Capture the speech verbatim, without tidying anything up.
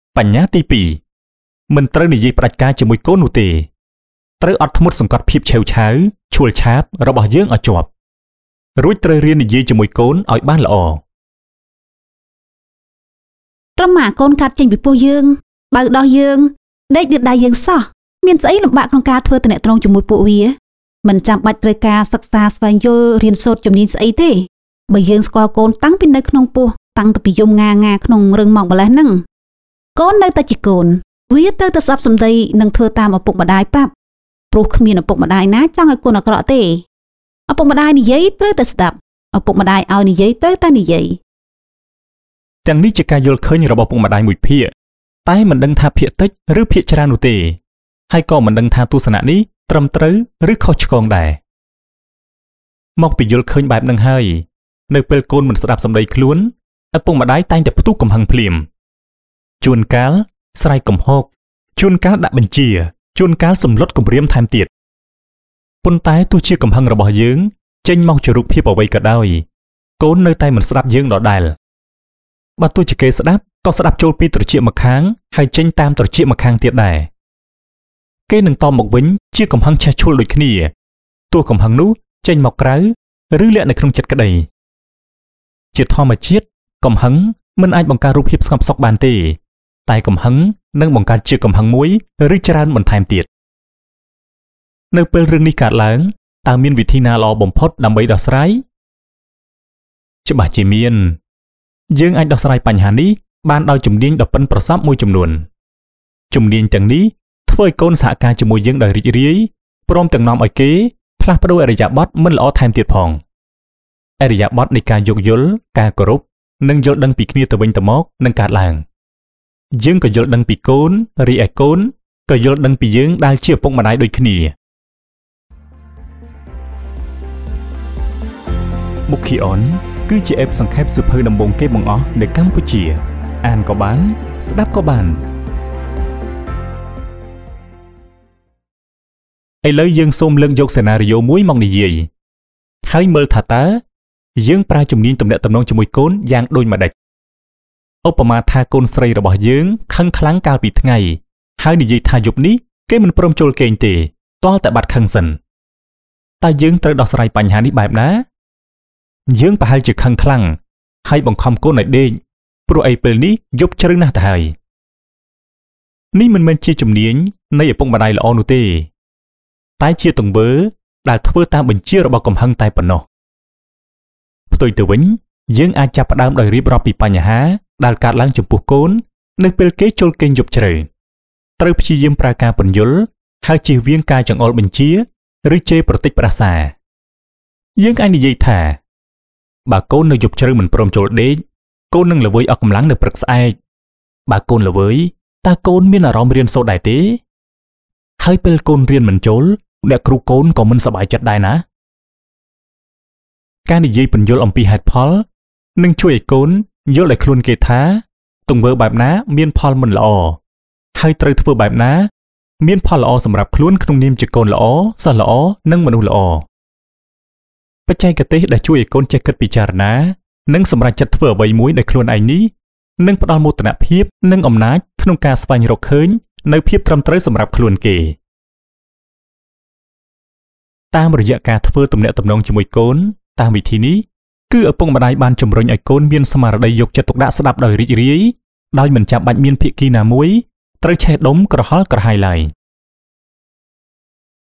បញ្ញត្តិទីពីរមិនត្រូវនិយាយផ្ដាច់ការជាមួយកូននោះទេត្រូវអត់ធ្មត់សង្កត់ភាពឆេវឆាវឈួលឆាបរបស់យើងឲ្យជាប់រួចត្រូវរៀននិយាយជាមួយកូនឲ្យបានល្អត្រឹមមកកូនកាត់ចេញពីពោះយើងបើដោះយើងដេកដៃយើងសោះមានស្អីលំបាកក្នុងការធ្វើតំណែងជាមួយពួកវាមិនចាំបាច់ត្រូវការសិក្សាស្វែងយល់រៀនសូត្រជំនាញស្អីទេបើយើងស្គាល់កូនតាំងពីនៅក្នុងពោះតាំងពីពីយំងាងាក្នុងរឹងម៉ងម្លេះហ្នឹងកូននៅតែជាកូនវាត្រូវតែស្ដាប់សម្ដីនិងធ្វើតាមឪពុកម្ដាយប្រាប់ព្រោះគ្មានឪពុកម្ដាយណាចង់ឲ្យកូនអាក្រក់ទេឪពុកម្ដាយនិយាយត្រូវតែស្ដាប់ឪពុកម្ដាយឲ្យនិយាយត្រូវតែនិយាយទាំងនេះជាការយល់ឃើញរបស់ឪពុកម្ដាយមួយភាគតែមិនដឹងថាភាគតិចឬភាគច្រើននោះទេហើយក៏មិនដឹងថាទស្សនៈនេះត្រឹមត្រូវឬខុសឆ្គងដែរមកពីយល់ឃើញបែបហ្នឹងហើយនៅពេលកូនមិនស្ដាប់សម្ដីខ្លួនឪពុកម្ដាយតែងតែផ្ទុះកំហឹងភ្លាមជួនកាលស្រែកកំហកជួនកាលដាក់បញ្ជាជួនកាលសម្លុតគំរាមថែមទៀតប៉ុន្តែទោះជាកំហឹងរបស់យើងចេញមកជារូបភាពអ្វីក៏ដោយកូននៅតែមិនស្ដាប់យើងដដែលបើទោះជាគេស្ដាប់ក៏ស្ដាប់ចូលពីត្រចៀកម្ខាងហើយចេញតាមត្រចៀកម្ខាងទៀតដែរគេនឹងតបមកវិញជាកំហឹងឆេះឈួលដូចគ្នាទោះកំហឹងនោះចេញមកក្រៅឬលាក់នៅក្នុងចិត្តក្តីជាធម្មជាតិកំហឹងមិនអាចបង្កើតរូបភាពស្ងប់សុខបានទេតែកំហឹងនឹងបង្កើតជាកំហឹងមួយឬច្រើនបន្ថែមទៀតនៅពេលរឿងនេះកើតឡើងតើមានវិធីណាល្អបំផុតដើម្បីដោះស្រាយច្បាស់ជាមានយើងអាចដោះស្រាយបញ្ហានេះបានដោយជំនាញដ៏ប៉ិនប្រសប់មួយចំនួនជំនាញទាំងនេះធ្វើឲ្យកូនសហការជាមួយយើងដោយរីករាយព្រមទាំងនាំឲ្យគេផ្លាស់ប្ដូរអរិយាប័ត្រមិនល្អថែមទៀតផងអរិយាប័ត្រនៃការយោគយល់ការគោរពនិងយល់ដឹងពីគ្នាទៅវិញទៅមកនឹងកើតឡើងយើងក៏យល់ដឹងពីកូនរីឯកូនក៏យល់ដឹងពីយើងដែលជាឪពុកម្ដាយដូចគ្នាមុខ Kion គឺជាអេបសង្ខេបសៀវភៅដំបូងគេបង្អស់នៅកម្ពុជាអានក៏បានស្ដាប់ក៏បានឥឡូវយើងសូមលើកយកសេណារីយ៉ូមួយមកនិយាយហើយមើលថាតើយើងប្រើជំនាញទំនាក់ទំនងជាមួយកូនយ៉ាងដូចម្ដេចឧបមាថាកូនស្រីរបស់យើងខឹងខ្លាំងកាលពីថ្ងៃហើយនិយាយថាយប់នេះគេមិនព្រមចូលគេងទេទាល់តែបាត់ខឹងសិនតើយើងត្រូវដោះស្រាយបញ្ហានេះបែបណាយើងប្រហែលជាខឹងខ្លាំងហើយបង្ខំកូនឲ្យដេកព្រោះអីពេលនេះយប់ជ្រៅណាស់ទៅហើយនេះមិនមែនជាជំនាញនៃឪពុកម្ដាយល្អនោះទេតែជាទង្វើដែលធ្វើតាមបញ្ជារបស់កំហឹងតែប៉ុណ្ណោះផ្ទុយទៅវិញយើងអាចចាប់ផ្ដើមដោយរៀបរាប់ពីបញ្ហាដែលកើតឡើងចំពោះកូននៅពេលគេចូលគេងយប់ជ្រៅត្រូវព្យាយាមប្រើការពន្យល់ហើយជៀសវាងការចង្អុលបញ្ជាឬជេរប្រតិចផ្ដាសាយើងអាចនិយាយថាបើកូននៅយប់ជ្រៅមិនព្រមចូលដេកកូននឹងល្វើយអស់កម្លាំងនៅព្រឹកស្អែកបើកូនល្វើយតើកូនមានអារម្មណ៍រៀនសូត្រដែរទេហើយពេលកូនរៀនមិនចូលអ្នកគ្រូកូនក៏មិនសប្បាយចិត្តដែរណាការនិយាយពន្យល់អំពីហេតុផលនឹងជួយឲ្យកូនយល់ឲ្យខ្លួនគេថាទង្វើបែបណាមានផលមិនល្អហើយត្រូវធ្វើបែបណាមានផលល្អសម្រាប់ខ្លួនក្នុងនាមជាកូនល្អសិស្សល្អនិងមនុស្សល្អបច្ចេកទេសដែលជួយឲ្យកូនចេះគិតពិចារណានិងសម្រេចចិត្តធ្វើអ្វីមួយដោយខ្លួនឯងនេះនឹងផ្ដល់មោទនភាពនិងអំណាចក្នុងការស្វែងរកឃើញនៅភាពត្រឹមត្រូវសម្រាប់ខ្លួនគេតាមរយៈការធ្វើទំនាក់ទំនងជាមួយកូនតាមវិធីនេះគឺឪពុកម្ដាយបានជំរុញឲ្យកូនមានស្មារតីយកចិត្តទុកដាក់ស្ដាប់ដោយរីករាយដោយមិនចាំបាច់មានភាគីណាមួយត្រូវឆេះដុំក្រហល់ក្រហាយឡើយ